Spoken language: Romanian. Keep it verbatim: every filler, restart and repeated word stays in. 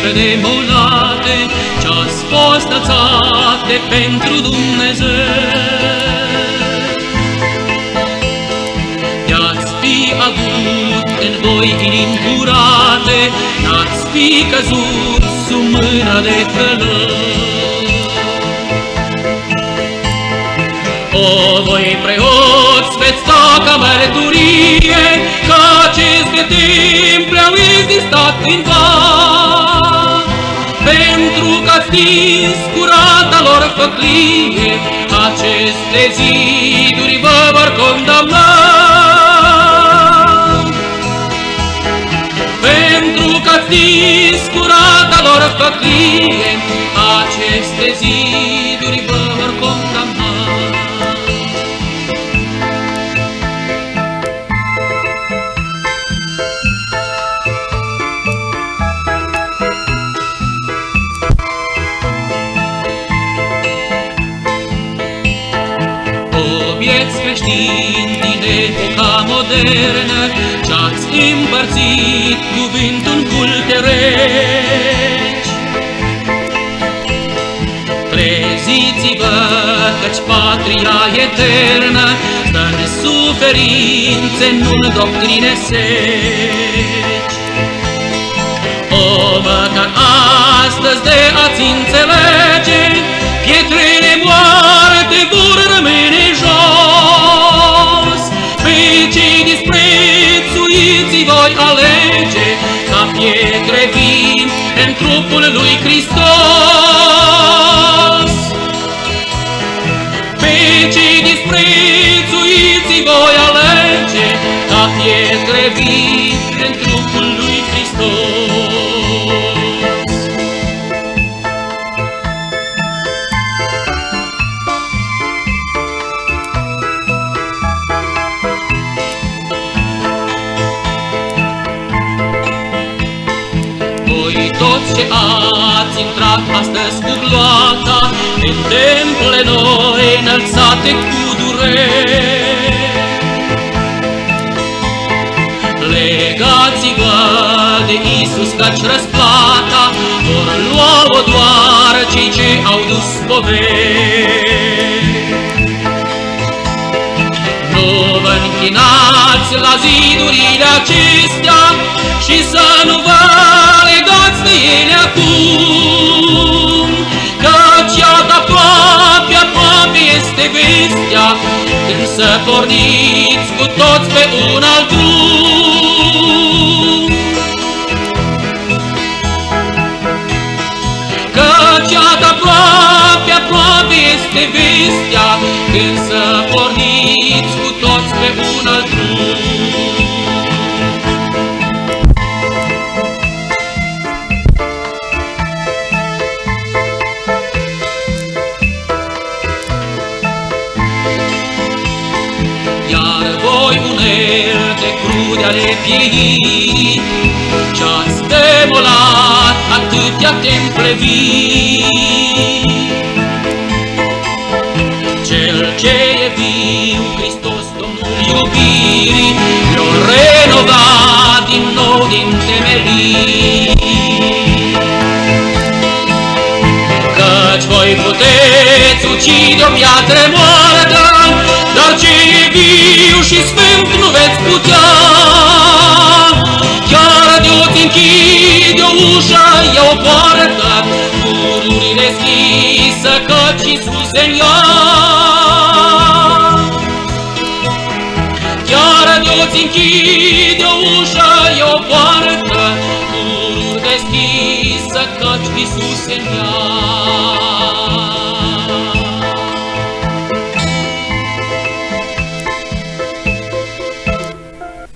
repede molate, ce-ați fost înălțate pentru Dumnezeu. De-ați fi avut în voi inimi curate, n-ați fi căzut sub mâna de călări. O, voi preoți, veți sta ca mărturie că aceste temple au existat cândva, pentru că ați stins curata lor făclie, aceste ziduri vă vor condamna. Pentru că ați stins curata lor făclie, aceste ziduri vă vor condamna. Creștini din epoca modernă, ce-ați împărțit cuvântul în culte reci. Treziți-vă, căci patria eternă stă în suferințe, nu în doctrine seci. O, măcar astăzi de a-ți înțelege, pietrele moarte vor rămâne jos. Pe cei disprețuiți voi alege ca pietre vii în trupul lui Hristos. Pe cei disprețuiți voi alege ca pietre vii în trupul lui Hristos. Toți ce ați intrat astăzi cu gloata în temple noi înălțate cu dureri, legați-vă de Iisus, căci răsplata vor lua-o doar cei ce au dus poveri. Nu vă închinați la zidurile acestea și să nu vă legați de ele acum, căci iată aproape, aproape este vestea, când să porniți cu toți pe un alt drum. Căci iată aproape, aproape este vestea, când să porniți cu toți pe un alt drum. Unelte crude ale pieii, ce-ați demolat atâtea temple vii. Cel ce e viu, Hristos, Domnul iubirii, le-o renova din nou din temelii. Căci voi puteți ucide o piatră moartă, dar ce e viu și sfânt nu veți putea. Chiar de-o-ți închide o ușă, e o poartă, cururi deschisă, căci Iisus în ea. Chiar de-o-ți închide o ușă, e o poartă, cururi deschisă, căci Iisus în ea.